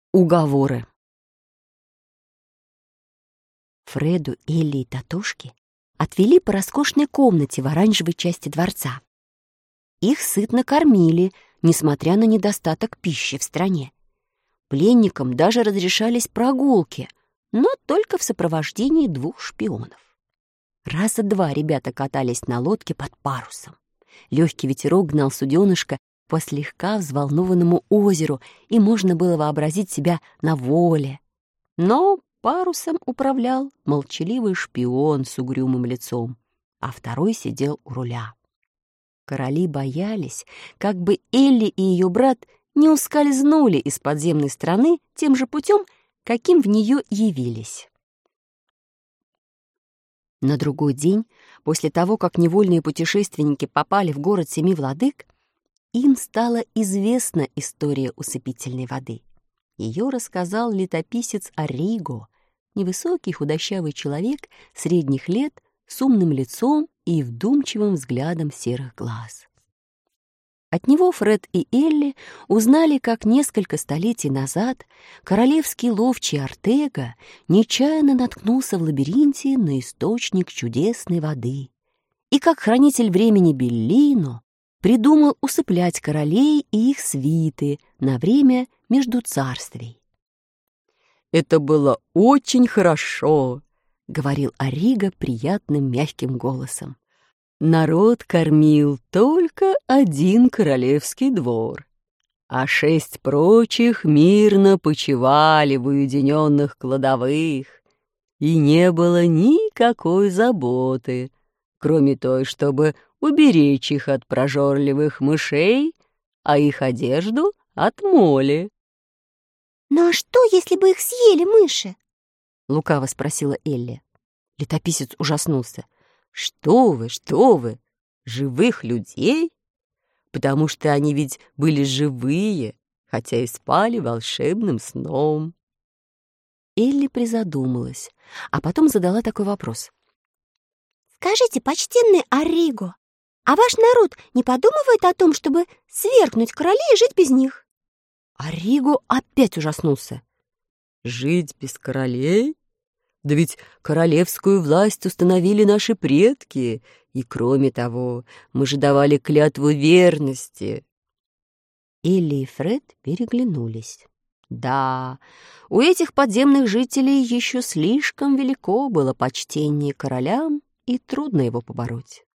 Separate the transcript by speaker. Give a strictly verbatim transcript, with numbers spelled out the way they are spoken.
Speaker 1: Уговоры. Фреду, Элли и Тотошки отвели по роскошной комнате в оранжевой части дворца. Их сытно кормили, несмотря на недостаток пищи в стране. Пленникам даже разрешались прогулки, но только в сопровождении двух шпионов. Раза два ребята катались на лодке под парусом. Легкий ветерок гнал суденышко по слегка взволнованному озеру, и можно было вообразить себя на воле. Но парусом управлял молчаливый шпион с угрюмым лицом, а второй сидел у руля. Короли боялись, как бы Элли и ее брат не ускользнули из подземной страны тем же путем, каким в нее явились. На другой день, после того, как невольные путешественники попали в город Семи Владык, им стала известна история усыпительной воды. Ее рассказал летописец Арриго, невысокий худощавый человек средних лет с умным лицом и вдумчивым взглядом серых глаз. От него Фред и Элли узнали, как несколько столетий назад королевский ловчий Артега нечаянно наткнулся в лабиринте на источник чудесной воды, и как хранитель времени Беллино придумал усыплять королей и их свиты на время междуцарствий. «Это было очень хорошо», — говорил Арриго приятным мягким голосом. «Народ кормил только один королевский двор, а шесть прочих мирно почивали в уединенных кладовых, и не было никакой заботы, кроме той, чтобы уберечь их от прожорливых мышей, а их одежду — от моли».
Speaker 2: «Ну а что, если бы их съели мыши?»
Speaker 1: — лукаво спросила Элли. Летописец ужаснулся. «Что вы, что вы, живых людей? Потому что они ведь были живые, хотя и спали волшебным сном». Элли призадумалась, а потом задала такой вопрос.
Speaker 2: «Скажите, почтенный Арриго, а ваш народ не подумывает о том, чтобы свергнуть королей и жить без них?»
Speaker 1: Арриго опять ужаснулся. «Жить без королей? Да ведь королевскую власть установили наши предки, и, кроме того, мы же давали клятву верности». Элли и Фред переглянулись. Да, у этих подземных жителей еще слишком велико было почтение королям, и трудно его побороть.